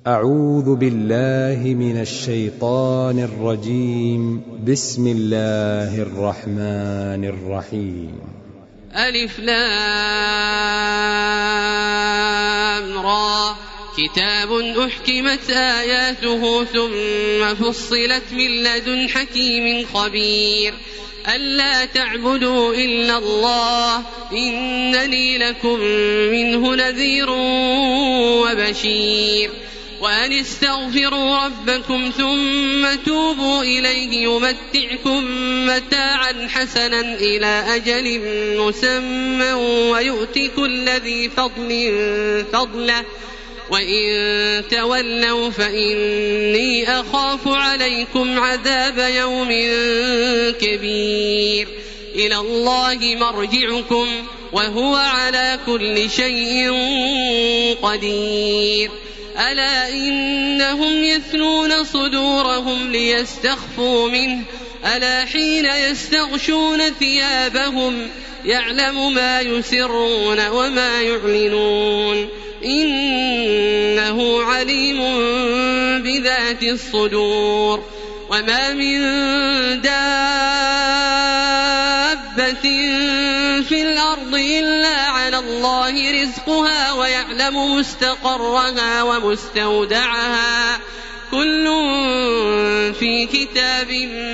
أعوذ بالله من الشيطان الرجيم. بسم الله الرحمن الرحيم. ألف لام را كتاب أحكمت آياته ثم فصلت من لدن حكيم خبير ألا تعبدوا إلا الله إنني لكم منه نذير وبشير وأن استغفروا ربكم ثم توبوا إليه يمتعكم متاعا حسنا إلى أجل مسمى ويؤت كل ذي فضل فضله وإن تولوا فإني أخاف عليكم عذاب يوم كبير إلى الله مرجعكم وهو على كل شيء قدير ألا إنهم يثنون صدورهم ليستخفوا منه ألا حين يستغشون ثيابهم يعلم ما يسرون وما يعلنون إنه عليم بذات الصدور وما من دابة في الأرض إلا على الله رزقها ويعلم مستقرها ومستودعها كل في كتاب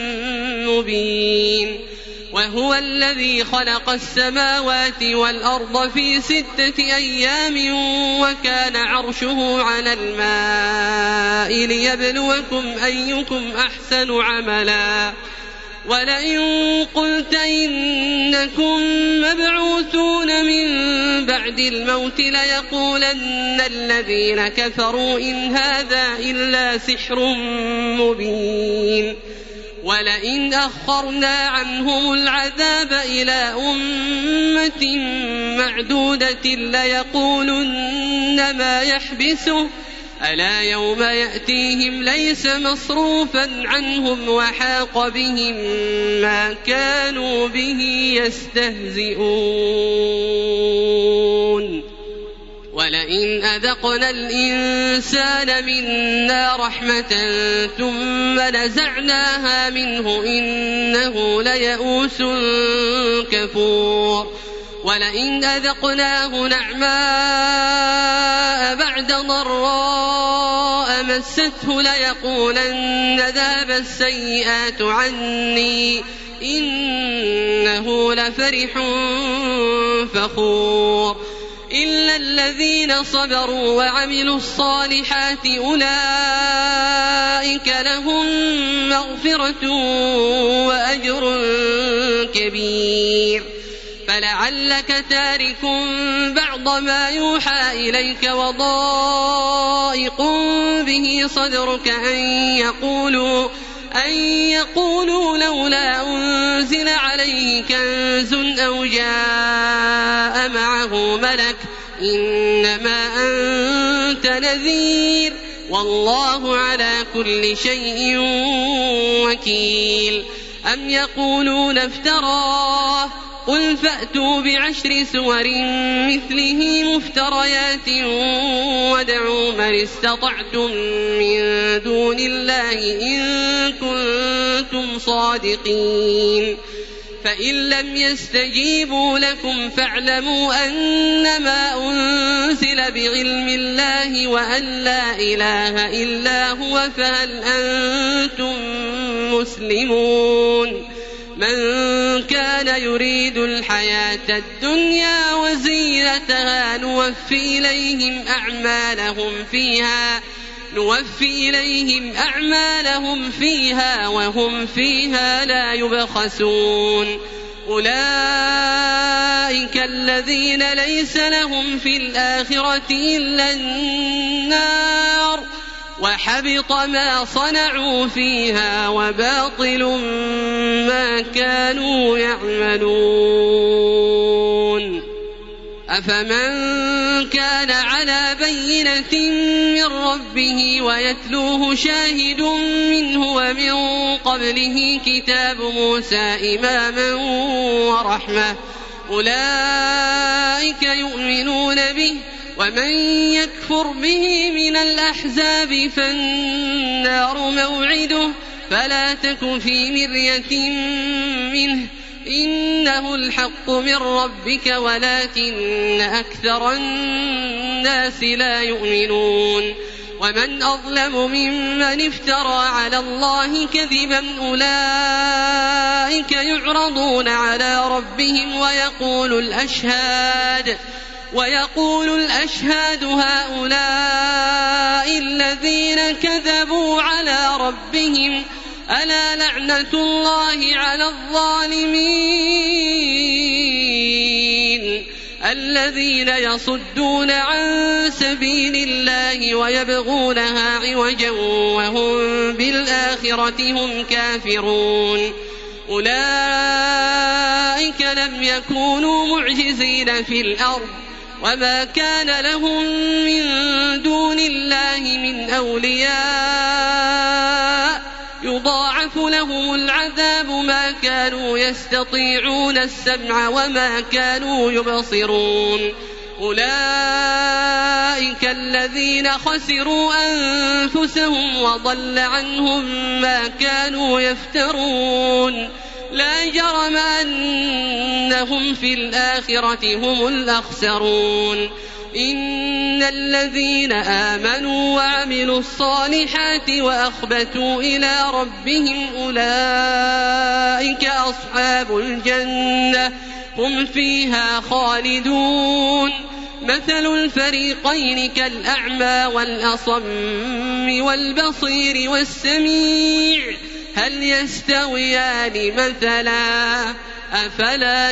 مبين وهو الذي خلق السماوات والأرض في 6 أيام وكان عرشه على الماء ليبلوكم أيكم أحسن عملا ولئن قلت إنكم مبعوثون من بعد الموت ليقولن الذين كفروا إن هذا إلا سحر مبين ولئن أخرنا عنهم العذاب إلى أمة معدودة ليقولن ما يحبسه ألا يوم يأتيهم ليس مصروفا عنهم وحاق بهم ما كانوا به يستهزئون ولئن أذقنا الإنسان منا رحمة ثم نزعناها منه إنه ليئوس كفور ولئن أذقناه نعماء بعد ضراء مسته ليقولن ذهب السيئات عني إنه لفرح فخور إلا الذين صبروا وعملوا الصالحات أولئك لهم مغفرة وأجر كبير فلعلك تارك بعض ما يوحى إليك وضائق به صدرك أن يقولوا لولا أنزل عليه كنز أو جاء معه ملك إنما أنت نذير والله على كل شيء وكيل أم يقولون افتراه قل فأتوا ب10 سور مثله مفتريات وادعوا من استطعتم من دون الله إن كنتم صادقين فإن لم يستجيبوا لكم فاعلموا أنما أنزل بعلم الله وأن لا إله إلا هو فهل أنتم مسلمون من كان يريد الحياة الدنيا وزينتها نوفي إليهم أعمالهم فيها وهم فيها لا يبخسون أولئك الذين ليس لهم في الآخرة إلا النار وحبط ما صنعوا فيها وباطل ما كانوا يعملون أفمن كان على بينة من ربه ويتلوه شاهد منه ومن قبله كتاب موسى إماما ورحمة أولئك يؤمنون به ومن يكفر به من الأحزاب فالنار موعده فلا تك في مرية منه إنه الحق من ربك ولكن أكثر الناس لا يؤمنون ومن أظلم ممن افترى على الله كذبا أولئك يعرضون على ربهم ويقول الأشهاد هؤلاء الذين كذبوا على ربهم ألا لعنة الله على الظالمين الذين يصدون عن سبيل الله ويبغونها عوجا وهم بالآخرة هم كافرون أولئك لم يكونوا معجزين في الأرض وما كان لهم من دون الله من أولياء يضاعف لهم العذاب ما كانوا يستطيعون السمع وما كانوا يبصرون أولئك الذين خسروا أنفسهم وضل عنهم ما كانوا يفترون لا جرم أنهم في الآخرة هم الأخسرون إن الذين آمنوا وعملوا الصالحات وأخبتوا إلى ربهم أولئك أصحاب الجنة هم فيها خالدون مثل الفريقين كالأعمى والأصم والبصير والسميع هل يستويان مثلا أفلا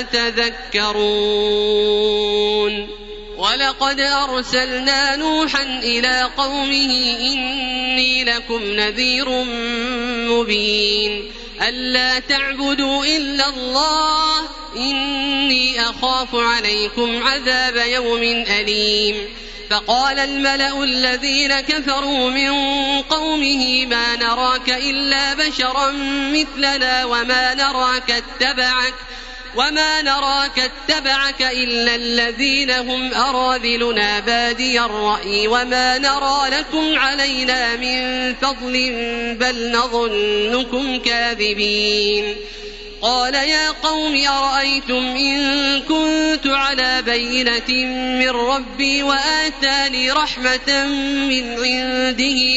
تذكرون ولقد أرسلنا نوحا إلى قومه إني لكم نذير مبين ألا تعبدوا إلا الله إني أخاف عليكم عذاب يوم أليم فقال الملأ الذين كفروا من قومه ما نراك إلا بشرا مثلنا وما نراك اتبعك إلا الذين هم أراذلنا بادي الرأي وما نرى لكم علينا من فضل بل نظنكم كاذبين قال يا قوم أرأيتم إن كنت على بينة من ربي وآتاني رحمة من عنده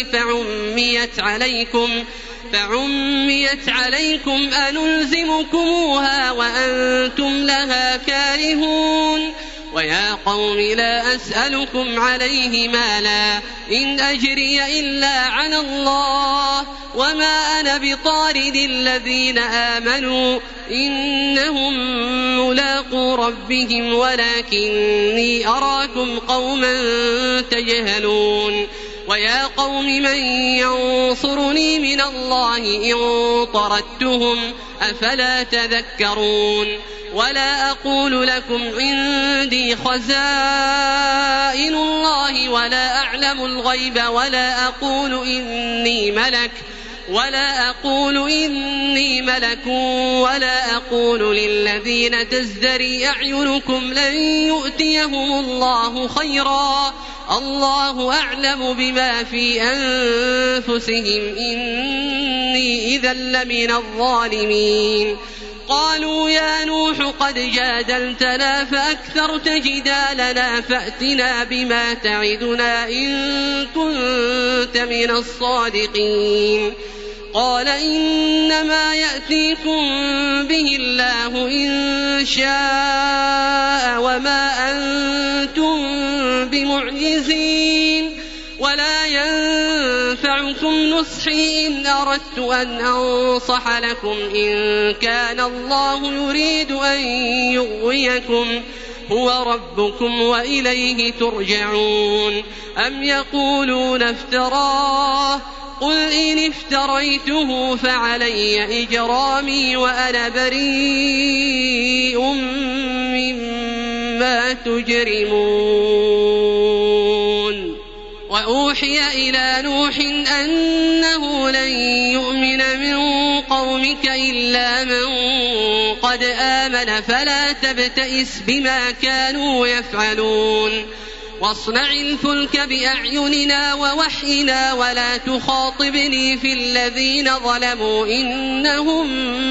فعميت عليكم أنلزمكموها وأنتم لها كارهون ويا قوم لا أسألكم عليه مالا إن أجري إلا على الله وما أنا بطارد الذين آمنوا إنهم ملاقو ربهم ولكني أراكم قوما تجهلون ويا قوم من ينصرني من الله إن طردتهم أفلا تذكرون ولا أقول لكم عندي خزائن الله ولا أعلم الغيب ولا أقول إني ملك ولا أقول للذين تزدري أعينكم لن يؤتيهم الله خيرا الله أعلم بما في أنفسهم إني إذا لمن الظالمين قالوا يا نوح قد جادلتنا فأكثرت جدالنا فأتنا بما تعدنا إن كنت من الصادقين قال إنما يأتيكم به الله إن شاء وما أنتم بمعجزين ولا ينفعكم نصحي إن أردت أن أنصح لكم إن كان الله يريد أن يغويكم هو ربكم وإليه ترجعون أم يقولون افتراه قل إن افتريته فعلي إجرامي وأنا بريء مما تجرمون وأوحي إلى نوح أنه لن يؤمن من قومك إلا من قد آمن فلا تبتئس بما كانوا يفعلون واصنع الفلك بأعيننا ووحينا ولا تخاطبني في الذين ظلموا إنهم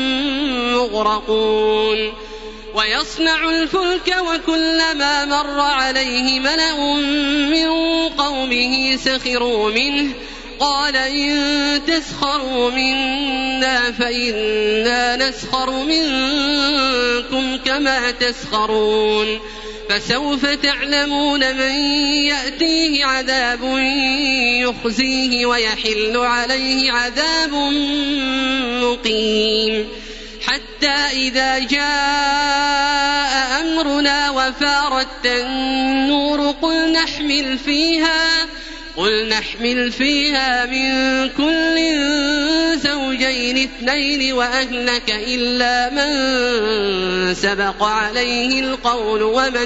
مغرقون ويصنع الفلك وكلما مر عليه ملأ من قومه سخروا منه قال إن تسخروا منا فإنا نسخر منكم كما تسخرون فسوف تعلمون من يأتيه عذاب يخزيه ويحل عليه عذاب مقيم حتى إذا جاء أمرنا وفارت النور قل نحمل فيها من كل زوجين اثنين وأهلك إلا من سبق عليه القول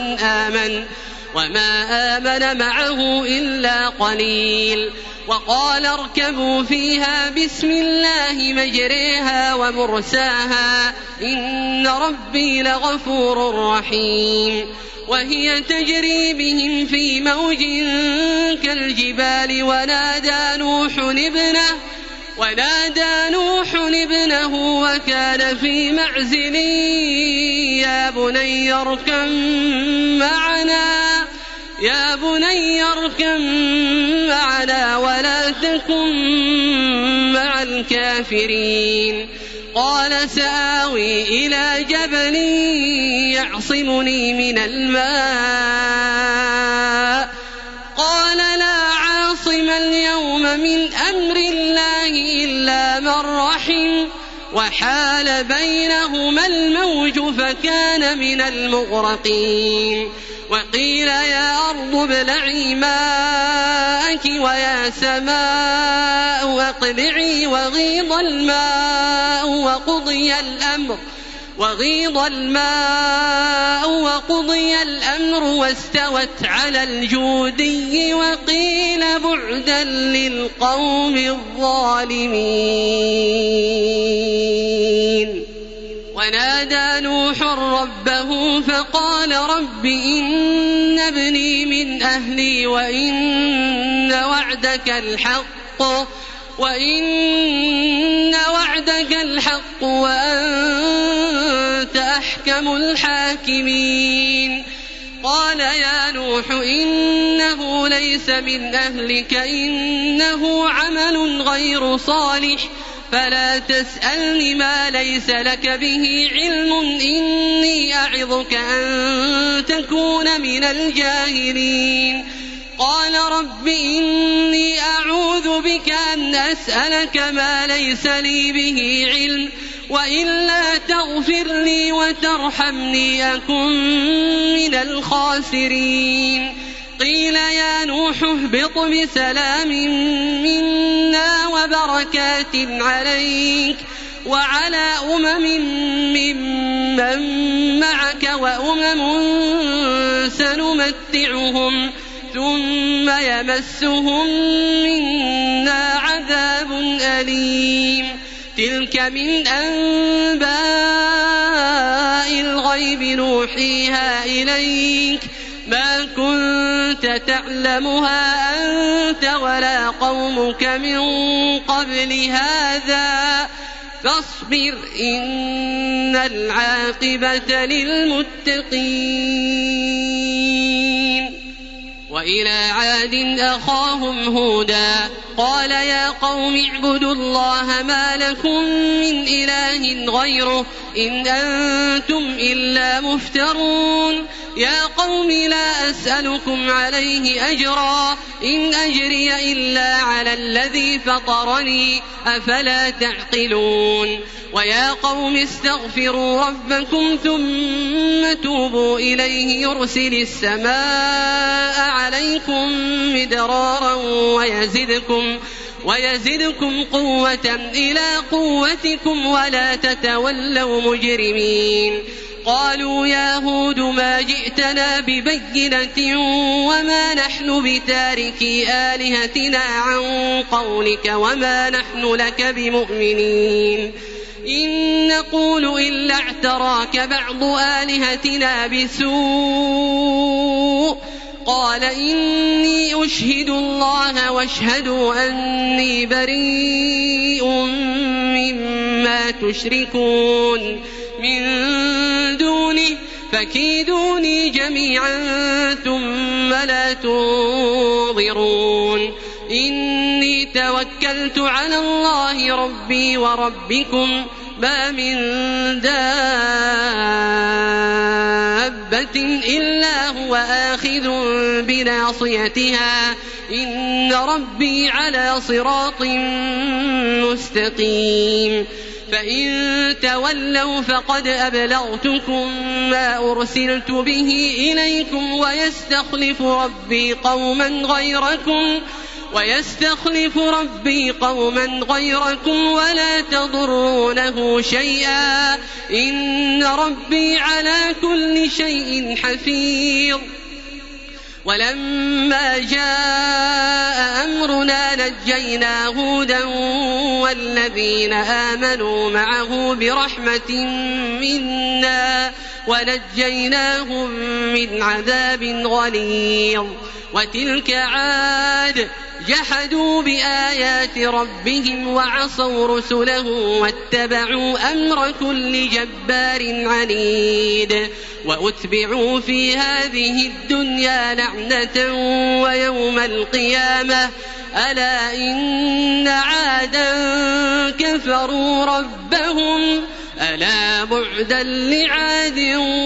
وما آمن معه إلا قليل وقال اركبوا فيها بسم الله مجريها ومرساها إن ربي لغفور رحيم وهي تجري بهم في موج كالجبال ونادى نوح ابنه وكان في معزل يا بني اركب معنا ولا تكن مع الكافرين قال سآوي إلى جبل يعصمني من الماء قال لا عاصم اليوم من أمر الله إلا من رحم وحال بينهما الموج فكان من المغرقين وقيل يا أرض ابلعي ماءك ويا سماء أقلعي وغيض الماء وقضي الأمر واستوت على الجودي وقيل بعدا للقوم الظالمين ونادى نوح ربه فقال رب إن ابني من أهلي وإن وعدك الحق وأنت أحكم الحاكمين قال يا نوح إنه ليس من أهلك إنه عمل غير صالح فلا تسألني ما ليس لك به علم إني أعظك أن تكون من الجاهلين قال رب إني أعوذ بك أن أسألك ما ليس لي به علم وإلا تغفر لي وترحمني أكن من الخاسرين قيل يا نوح اهبط بسلام منا وبركات عليك وعلى ممن معك وأمم سنمتعهم ثم يمسهم منا عذاب أليم تلك من أنباء الغيب نوحيها إليك ما كنت تعلمها أنت ولا قومك من قبل هذا فاصبر إن العاقبة للمتقين وإلى عاد أخاهم هودا قال يا قوم اعبدوا الله ما لكم من إله غيره إن أنتم إلا مفترون يا قوم لا أسألكم عليه أجرا إن أجري إلا على الذي فطرني أفلا تعقلون ويا قوم استغفروا ربكم ثم توبوا إليه يرسل السماء عليكم مدرارا ويزدكم قوة إلى قوتكم ولا تتولوا مجرمين قالوا يا هود ما جئتنا ببينة وما نحن بتاركي آلهتنا عن قولك وما نحن لك بمؤمنين إن نقول إلا اعتراك بعض آلهتنا بسوء قال إني أشهد الله واشهدوا أني بريء مما تشركون من دونه فكيدوني جميعا ثم لا تنظرون إني توكلت على الله ربي وربكم ما من دابة إلا هو آخذ بناصيتها إن ربي على صراط مستقيم فإن تولوا فقد أبلغتكم ما أرسلت به إليكم ويستخلف ربي قوما غيركم ولا تضرونه شيئا إن ربي على كل شيء حفيظ ولما جاء أمرنا نجينا هودا والذين آمنوا معه برحمة منا ونجيناهم من عذاب غليظ وتلك عاد جحدوا بآيات ربهم وعصوا رسله واتبعوا أمر كل جبار عنيد وأتبعوا في هذه الدنيا لعنة ويوم القيامة ألا إن عادا كفروا ربهم ألا بعدا لعاد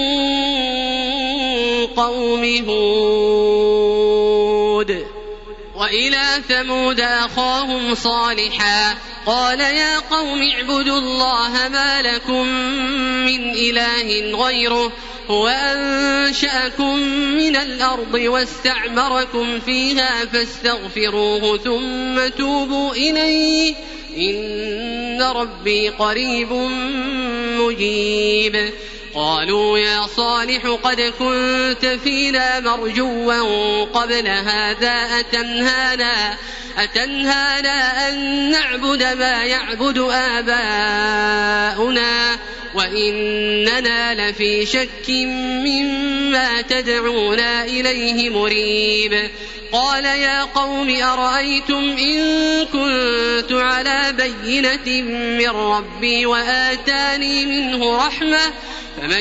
قوم هود وإلى ثمود أخاهم صالحا قال يا قوم اعبدوا الله ما لكم من إله غيره هو أنشأكم من الأرض واستعمركم فيها فاستغفروه ثم توبوا إليه إن ربي قريب مجيب قالوا يا صالح قد كنت فينا مرجوا قبل هذا أتنهانا أن نعبد ما يعبد آباؤنا وإننا لفي شك مما تدعونا إليه مريب قال يا قوم أرأيتم إن كنت على بينة من ربي وآتاني منه رحمة فمن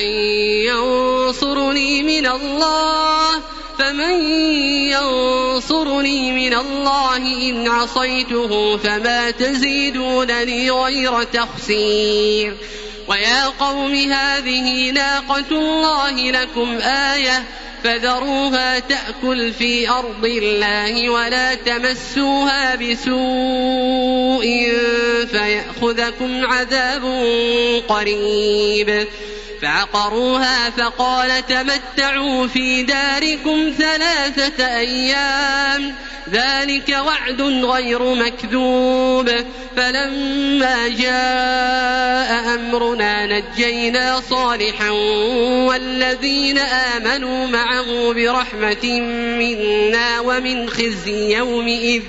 ينصرني من الله إن عصيته فما تزيدونني غير تخسير ويا قوم هذه ناقة الله لكم آية فذروها تأكل في أرض الله ولا تمسوها بسوء فيأخذكم عذاب قريب فعقروها فقال تمتعوا في داركم 3 أيام ذلك وعد غير مكذوب فلما جاء أمرنا نجينا صالحا والذين آمنوا معه برحمة منا ومن خزي يومئذ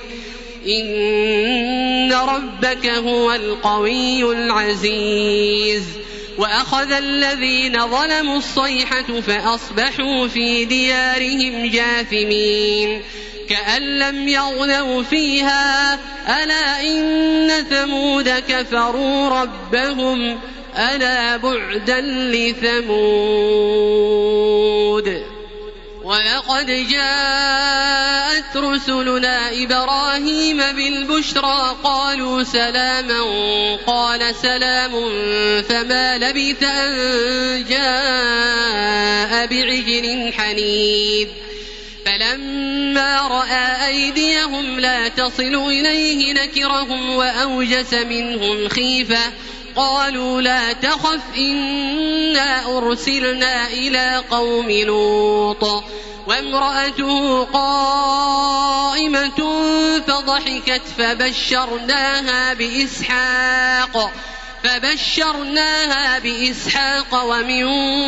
إن ربك هو القوي العزيز وأخذ الذين ظلموا الصيحة فأصبحوا في ديارهم جاثمين كأن لم يغنوا فيها ألا إن ثمود كفروا ربهم ألا بعدا لثمود ولقد جاءت رسلنا إبراهيم بالبشرى قالوا سلاما قال سلام فما لبث أن جاء بعجل حنيذ فلما رأى أيديهم لا تصل إليه نكرهم وأوجس منهم خيفة قالوا لا تخف إنا أرسلنا إلى قوم لوط وامرأته قائمة فضحكت فبشرناها بإسحاق ومن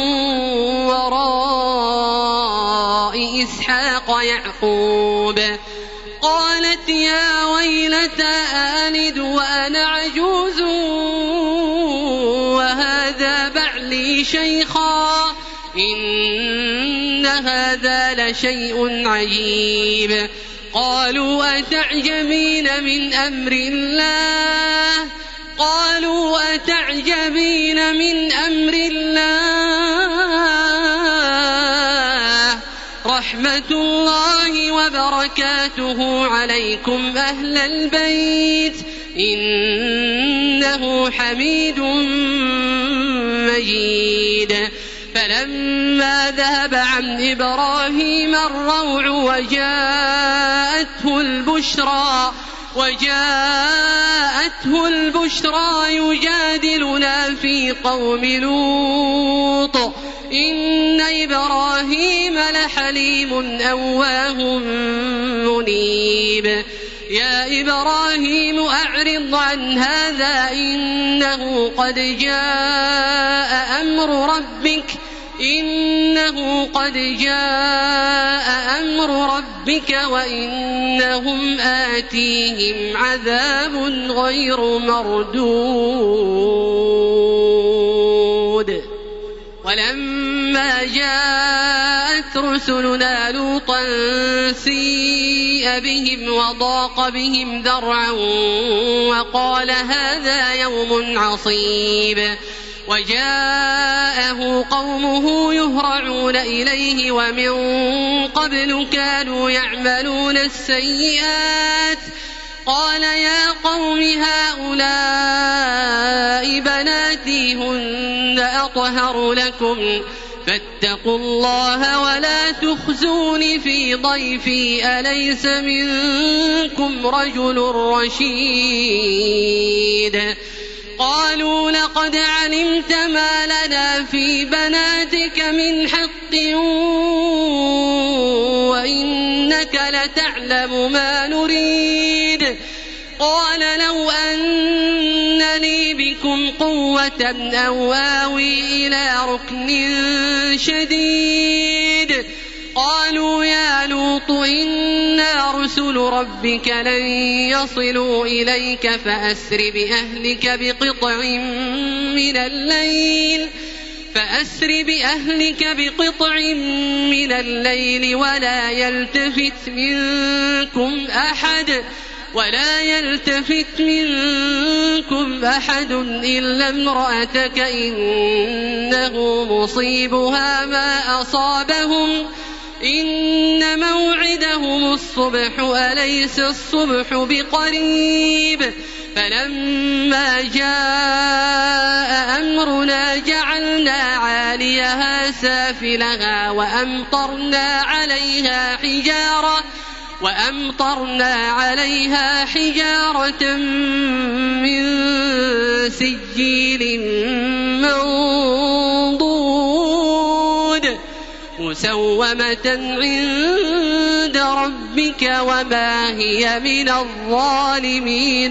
وراء إسحاق يعقوب قالت يا ويلتى أألد وأنا عجوز وهذا بعلي شيخا إن هذا لشيء عجيب قالوا أتعجبين من أمر الله رحمة الله وبركاته عليكم أهل البيت إنه حميد مجيد فلما ذهب عن إبراهيم الروع وجاءته البشرى يجادلنا في قوم لوط إن إبراهيم لحليم أواه منيب يا إبراهيم أعرض عن هذا إنه قد جاء أمر ربك وإنهم آتيهم عذاب غير مردود ولما جاءت رسلنا لوطا سيء بهم وضاق بهم ذرعا وقال هذا يوم عصيب وجاءه قومه يهرعون إليه ومن قبل كانوا يعملون السيئات قال يا قوم هؤلاء بناتي هن أطهر لكم فاتقوا الله ولا تخزون في ضيفي أليس منكم رجل رشيد قالوا لقد علمت ما لنا في بناتك من حق وإنك لتعلم ما نريد قال لو أن لي بكم قوة أو آوي إلى ركن شديد قالوا يا لوط إنا رسل ربك لن يصلوا إليك فأسر بأهلك بقطع من الليل ولا يلتفت منكم أحد إلا امرأتك إنه مصيبها ما أصابهم إن موعدهم الصبح أليس الصبح بقريب فلما جاء أمرنا جعلنا عاليها سافلها وأمطرنا عليها حجارة من سجيل منضود مسومة عند ربك وما هي من الظالمين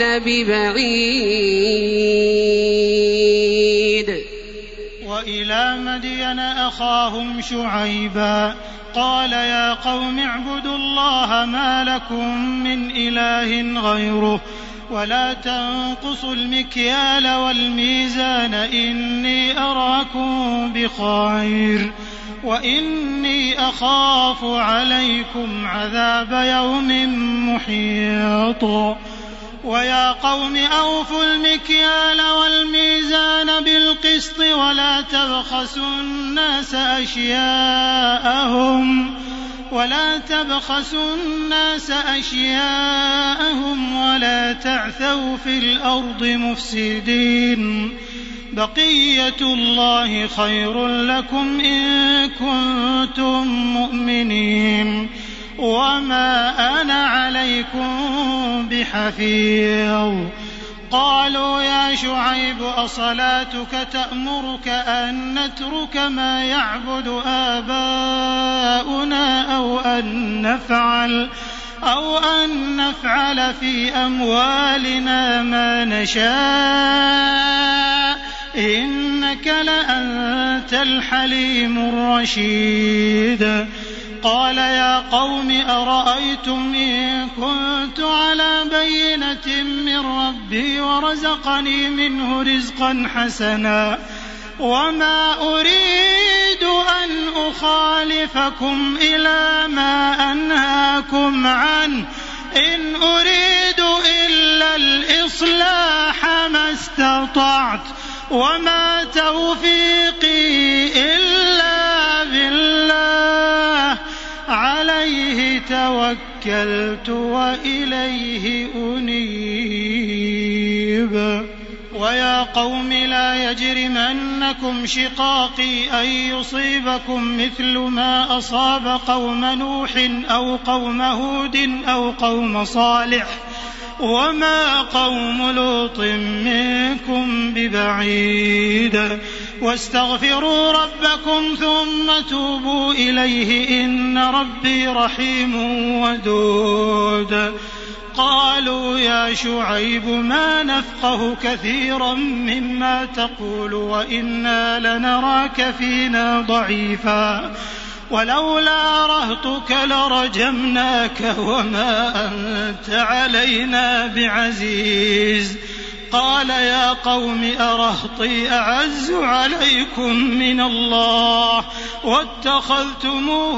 ببعيد. وإلى مدين أخاهم شعيبا قال يا قوم اعبدوا الله ما لكم من إله غيره ولا تنقصوا المكيال والميزان إني أراكم بخير وإني أخاف عليكم عذاب يوم محيط. ويا قوم أوفوا المكيال والميزان بالقسط ولا تبخسوا الناس أشياءهم ولا تعثوا في الأرض مفسدين بقية الله خير لكم إن كنتم مؤمنين وما أنا عليكم بحفيظ. قالوا يا شعيب أصلاتك تأمرك أن نترك ما يعبد آباؤنا أو أن نفعل في أموالنا ما نشاء إنك لأنت الحليم الرشيد. قال يا قوم أرأيتم إن كنت على بينة من ربي ورزقني منه رزقا حسنا وما أريد أن أخالفكم إلى ما أنهاكم عنه إن أريد إلا الإصلاح ما استطعت وما توفيقي إلا بالله عليه توكلت وإليه أنيب. ويا قوم لا يجرمنكم شقاقي أن يصيبكم مثل ما أصاب قوم نوح أو قوم هود أو قوم صالح وما قوم لوط منكم ببعيد واستغفروا ربكم ثم توبوا إليه إن ربي رحيم ودود. قالوا يا شعيب ما نفقه كثيرا مما تقول وإنا لنراك فينا ضعيفا ولولا رهطك لرجمناك وما أنت علينا بعزيز. قال يا قوم أرهطي أعز عليكم من الله واتخذتموه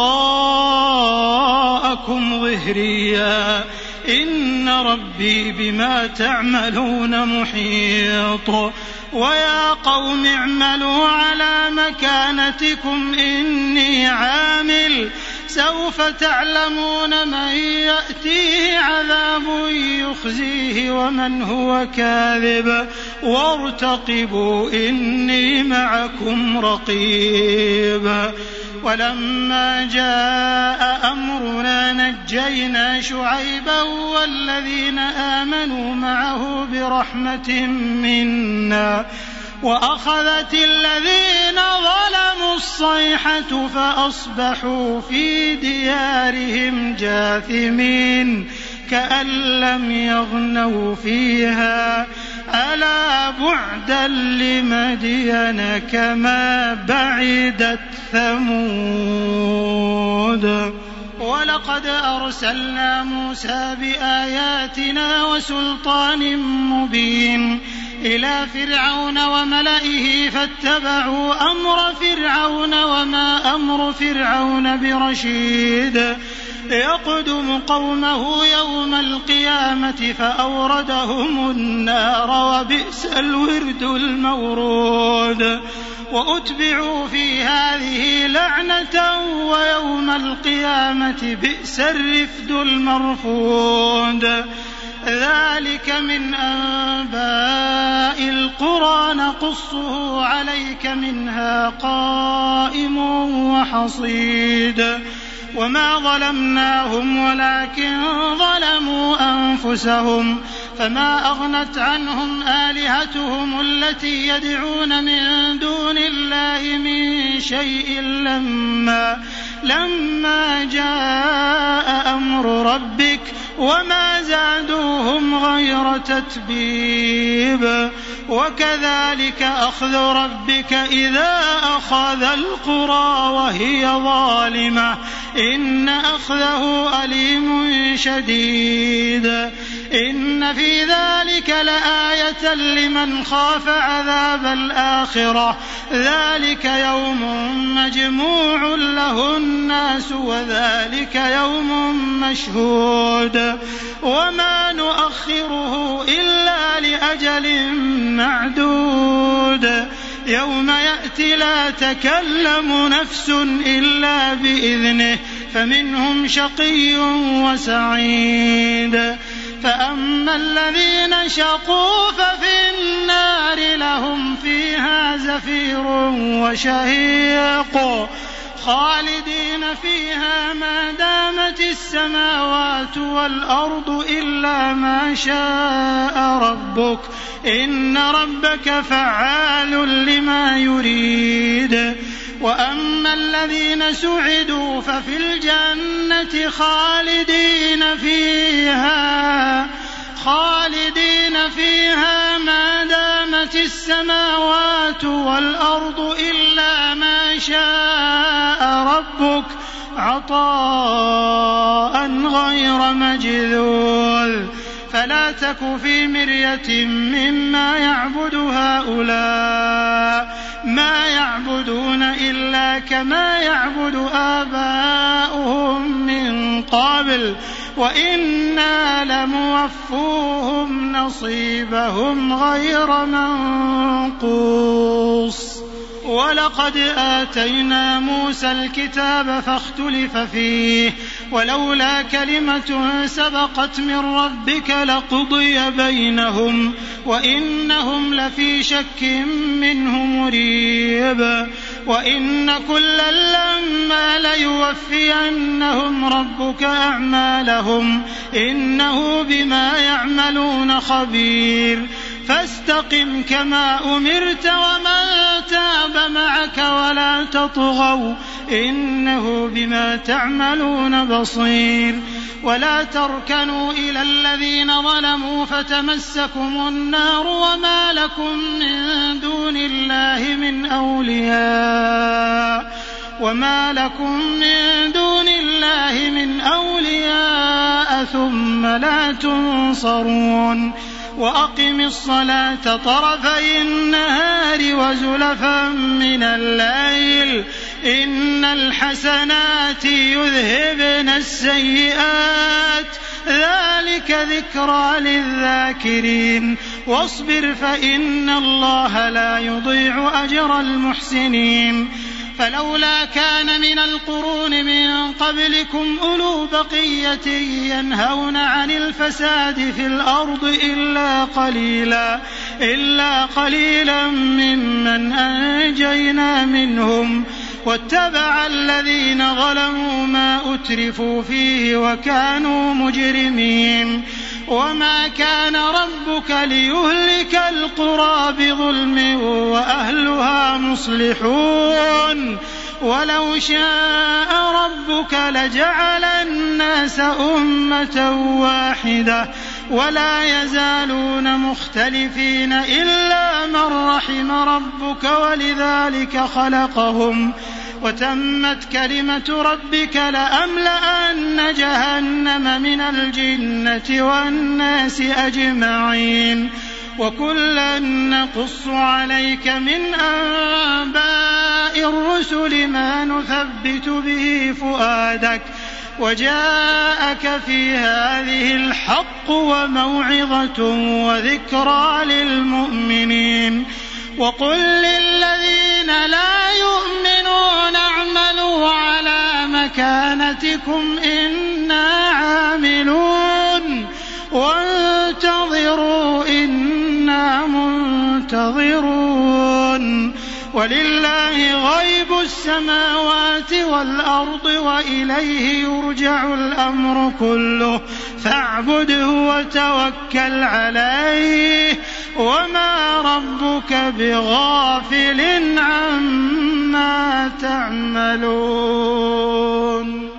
وراءكم ظهريا إن ربي بما تعملون محيط. ويا قوم اعملوا على مكانتكم إني عامل سوف تعلمون من يأتيه عذاب يخزيه ومن هو كاذب وارتقبوا إني معكم رقيب. ولما جاء أمرنا نجينا شعيبا والذين آمنوا معه برحمة منا وأخذت الذين ظلموا الصيحة فأصبحوا في ديارهم جاثمين كأن لم يغنوا فيها ألا بعدا لمدين كما بعدت ثمود. ولقد أرسلنا موسى بآياتنا وسلطان مبين إلى فرعون وملئه فاتبعوا أمر فرعون وما أمر فرعون برشيد يقدم قومه يوم القيامة فأوردهم النار وبئس الورد المورود. وأتبعوا في هذه لعنة ويوم القيامة بئس الرفد المرفود. ذلك من أنباء القرى نقصه عليك منها قائم وحصيد. وما ظلمناهم ولكن ظلموا أنفسهم فما أغنت عنهم آلهتهم التي يدعون من دون الله من شيء لما جاء أمر ربك وما زادوهم غير تتبيب. وكذلك أخذ ربك إذا أخذ القرى وهي ظالمة إن أخذه أليم شديد. إن في ذلك لآية لمن خاف عذاب الآخرة ذلك يوم مجموع له الناس وذلك يوم مشهود وما نؤخره إلا لأجل معدود. يوم يأتي لا تكلم نفس إلا بإذنه فمنهم شقي وسعيد. فأما الذين شقوا ففي النار لهم فيها زفير وشهيق خالدين فيها ما دامت السماوات والأرض إلا ما شاء ربك إن ربك فعال لما يريد. وأما الذين سعدوا ففي الجنة خالدين فيها ما دامت السماوات والأرض إلا ما شاء ربك عطاء غير مجذوذ. فلا تك في مرية مما يعبد هؤلاء ما يعبدون إلا كما يعبد آباؤهم من قبل وإنا لموفوهم نصيبهم غير منقوص. ولقد آتينا موسى الكتاب فاختلف فيه ولولا كلمة سبقت من ربك لقضي بينهم وإنهم لفي شك منه مريب. وإن كلا لما ليوفينهم ربك أعمالهم إنه بما يعملون خبير. فاستقم كما أمرت ومن تاب معك ولا تطغوا إنه بما تعملون بصير. ولا تركنوا إلى الذين ظلموا فتمسكم النار وما لكم من دون الله من أولياء ثم لا تنصرون. وأقم الصلاة طرفي النهار وزلفا من الليل إن الحسنات يذهبن السيئات ذلك ذكرى للذاكرين. واصبر فإن الله لا يضيع أجر المحسنين. فلولا كان من القرون من قبلكم أولو بقية ينهون عن الفساد في الأرض إلا قليلا ممن أنجينا منهم واتبع الذين ظلموا ما أترفوا فيه وكانوا مجرمين. وما كان ربك ليهلك القرى بظلم وأهلها مصلحون. ولو شاء ربك لجعل الناس أمة واحدة ولا يزالون مختلفين إلا من رحم ربك ولذلك خلقهم وتمت كلمة ربك لأملأن جهنم من الجنة والناس أجمعين. وكلا نقص عليك من أنباء الرسل ما نثبت به فؤادك وجاءك في هذه الحق وموعظة وذكرى للمؤمنين. وقل للذين لا يؤمنون اعملوا على مكانتكم إنا عاملون وانتظروا إنا منتظرون. ولله غيب السماوات والأرض وإليه يرجع الأمر كله فاعبده وتوكل عليه وما ربك بغافل عما تعملون.